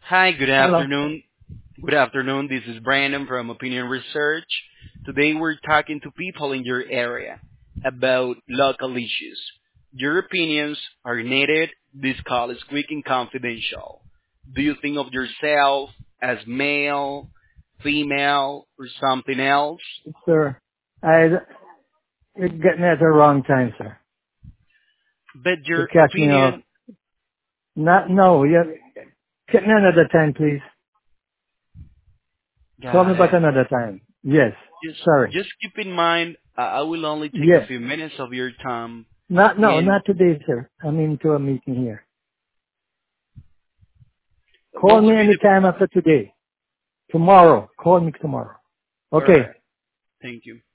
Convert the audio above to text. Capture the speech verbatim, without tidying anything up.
Hi, good Hello. afternoon. Good afternoon. This is Brandon from Opinion Research. Today we're talking to people in your area about local issues. Your opinions are needed. This call is quick and confidential. Do you think of yourself as male, female, or something else? Sir, I, you're getting at the wrong time, sir. But You your catch me off. opinion, Not, no, you get me another time, please. Call me got back it. another time. Yes. Just, Sorry. just keep in mind, uh, I will only take a Yes. few minutes of your time. Not, no, And not today, sir. I'm into a meeting here. Call what me would be the? anytime after today. Tomorrow. Call me tomorrow. All right. Okay. Thank you.